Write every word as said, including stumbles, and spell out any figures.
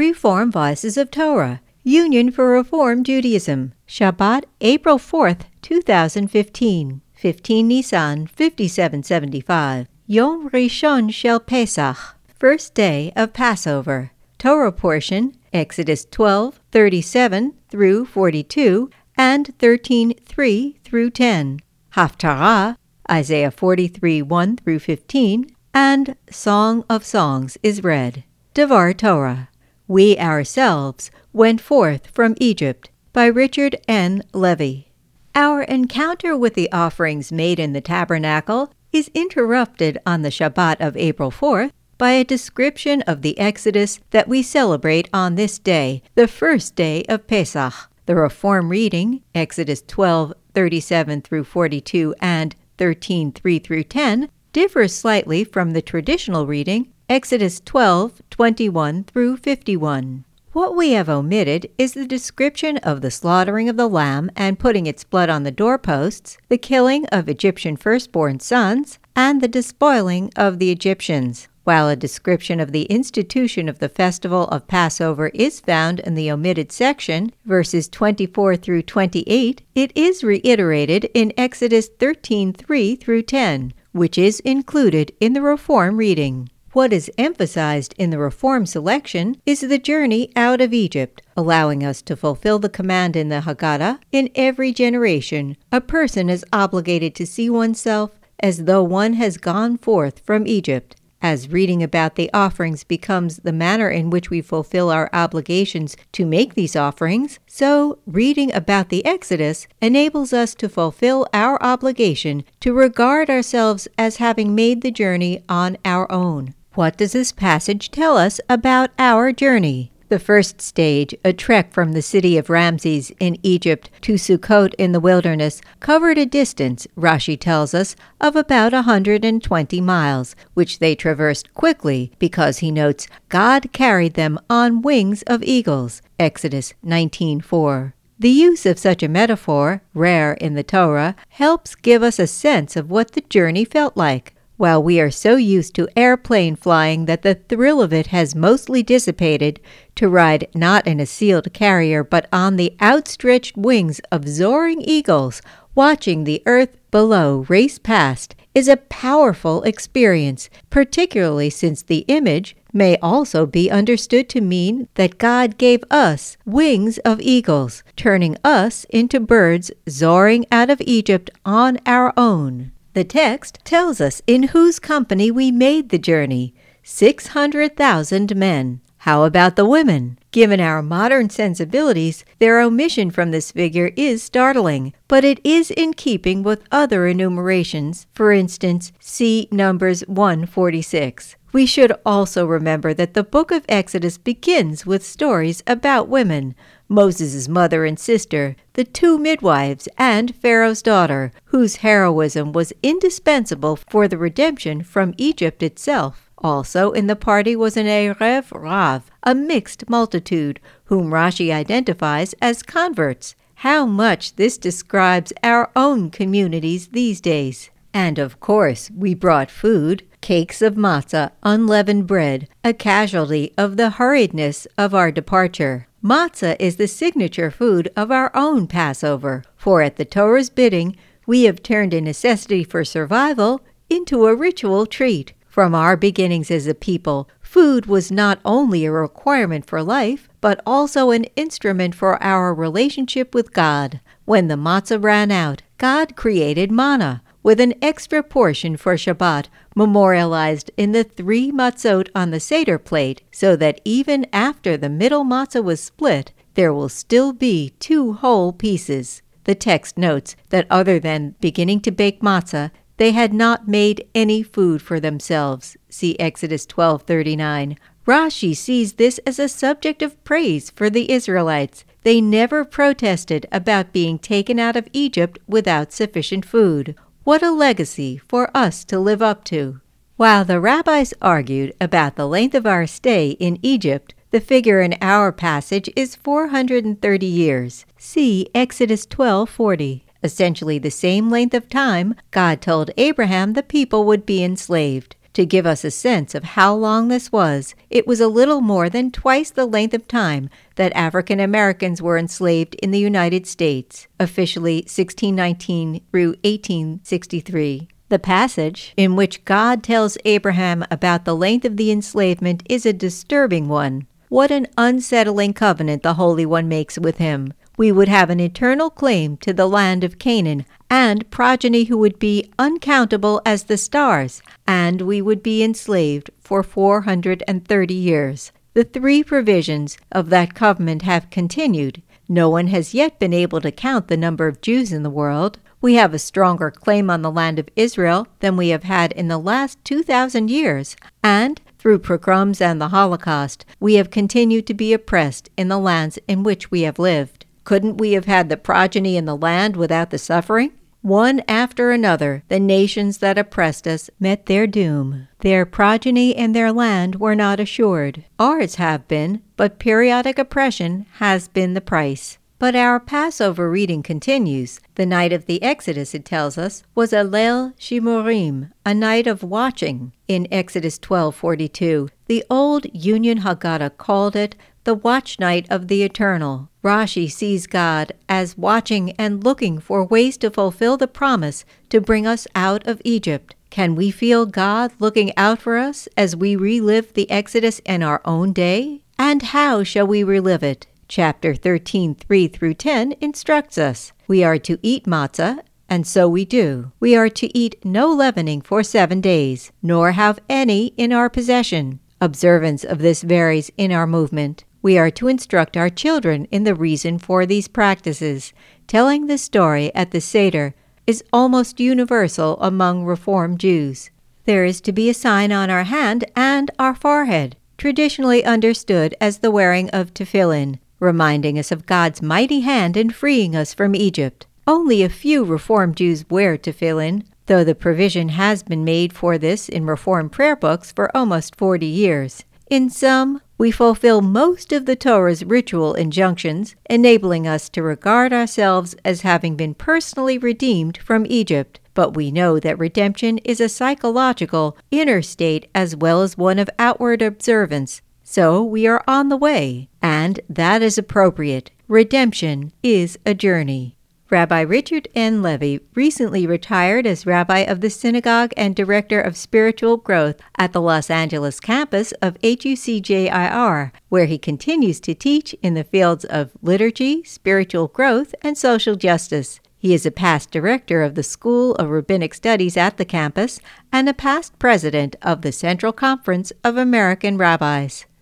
Reform Voices of Torah, Union for Reform Judaism, Shabbat, April fourth, two thousand fifteen, fifteen Nisan, fifty-seven seventy-five, Yom Rishon Shel Pesach, first day of Passover. Torah portion, Exodus twelve, thirty-seven through forty-two, and thirteen, three through ten. Haftarah, Isaiah forty-three, one through fifteen, and Song of Songs is read. Devar Torah, We Ourselves Went Forth from Egypt, by Richard N. Levy. Our encounter with the offerings made in the tabernacle is interrupted on the Shabbat of April fourth by a description of the Exodus that we celebrate on this day, the first day of Pesach. The Reform reading, Exodus twelve, thirty-seven through forty-two and thirteen, three through ten, differs slightly from the traditional reading, Exodus twelve, twenty-one through fifty-one. What we have omitted is the description of the slaughtering of the lamb and putting its blood on the doorposts, the killing of Egyptian firstborn sons, and the despoiling of the Egyptians. While a description of the institution of the festival of Passover is found in the omitted section, verses twenty-four through twenty-eight, it is reiterated in Exodus thirteen, three through ten, which is included in the Reform reading. What is emphasized in the Reform selection is the journey out of Egypt, allowing us to fulfill the command in the Haggadah, in every generation, a person is obligated to see oneself as though one has gone forth from Egypt. As reading about the offerings becomes the manner in which we fulfill our obligations to make these offerings, so reading about the Exodus enables us to fulfill our obligation to regard ourselves as having made the journey on our own. What does this passage tell us about our journey? The first stage, a trek from the city of Ramses in Egypt to Sukkot in the wilderness, covered a distance, Rashi tells us, of about one hundred twenty miles, which they traversed quickly because, he notes, God carried them on wings of eagles, Exodus nineteen, four. The use of such a metaphor, rare in the Torah, helps give us a sense of what the journey felt like. While we are so used to airplane flying that the thrill of it has mostly dissipated, to ride not in a sealed carrier but on the outstretched wings of soaring eagles, watching the earth below race past, is a powerful experience, particularly since the image may also be understood to mean that God gave us wings of eagles, turning us into birds soaring out of Egypt on our own. The text tells us in whose company we made the journey, six hundred thousand men. How about the women? Given our modern sensibilities, their omission from this figure is startling, but it is in keeping with other enumerations, for instance, see Numbers one forty-six. We should also remember that the book of Exodus begins with stories about women, Moses' mother and sister, the two midwives, and Pharaoh's daughter, whose heroism was indispensable for the redemption from Egypt itself. Also in the party was an Erev Rav, a mixed multitude, whom Rashi identifies as converts. How much this describes our own communities these days. And of course, we brought food, cakes of matzah, unleavened bread, a casualty of the hurriedness of our departure. Matzah is the signature food of our own Passover, for at the Torah's bidding, we have turned a necessity for survival into a ritual treat. From our beginnings as a people, food was not only a requirement for life, but also an instrument for our relationship with God. When the matzah ran out, God created manna, with an extra portion for Shabbat, memorialized in the three matzot on the Seder plate, so that even after the middle matzah was split, there will still be two whole pieces. The text notes that other than beginning to bake matzah, they had not made any food for themselves. See Exodus twelve thirty-nine. Rashi sees this as a subject of praise for the Israelites. They never protested about being taken out of Egypt without sufficient food. What a legacy for us to live up to. While the rabbis argued about the length of our stay in Egypt, the figure in our passage is four hundred thirty years. See Exodus twelve forty. Essentially the same length of time God told Abraham the people would be enslaved. To give us a sense of how long this was, it was a little more than twice the length of time that African Americans were enslaved in the United States, officially sixteen nineteen through eighteen sixty-three. The passage in which God tells Abraham about the length of the enslavement is a disturbing one. What an unsettling covenant the Holy One makes with him. We would have an eternal claim to the land of Canaan, and progeny who would be uncountable as the stars, and we would be enslaved for four hundred thirty years. The three provisions of that covenant have continued. No one has yet been able to count the number of Jews in the world. We have a stronger claim on the land of Israel than we have had in the last two thousand years, and through pogroms and the Holocaust, we have continued to be oppressed in the lands in which we have lived. Couldn't we have had the progeny in the land without the suffering? One after another, the nations that oppressed us met their doom. Their progeny and their land were not assured. Ours have been, but periodic oppression has been the price. But our Passover reading continues. The night of the Exodus, it tells us, was a Leil Shimurim, a night of watching, in Exodus twelve forty-two. The old Union Haggadah called it the watch night of the Eternal. Rashi sees God as watching and looking for ways to fulfill the promise to bring us out of Egypt. Can we feel God looking out for us as we relive the Exodus in our own day? And how shall we relive it? Chapter thirteen, three through ten instructs us. We are to eat matzah, and so we do. We are to eat no leavening for seven days, nor have any in our possession. Observance of this varies in our movement. We are to instruct our children in the reason for these practices. Telling the story at the Seder is almost universal among Reform Jews. There is to be a sign on our hand and our forehead, traditionally understood as the wearing of tefillin, reminding us of God's mighty hand in freeing us from Egypt. Only a few Reform Jews wear tefillin, though the provision has been made for this in Reform prayer books for almost forty years. In sum, we fulfill most of the Torah's ritual injunctions, enabling us to regard ourselves as having been personally redeemed from Egypt. But we know that redemption is a psychological, inner state as well as one of outward observance. So we are on the way, and that is appropriate. Redemption is a journey. Rabbi Richard N. Levy recently retired as rabbi of the synagogue and director of spiritual growth at the Los Angeles campus of H U C J I R, where he continues to teach in the fields of liturgy, spiritual growth, and social justice. He is a past director of the School of Rabbinic Studies at the campus and a past president of the Central Conference of American Rabbis.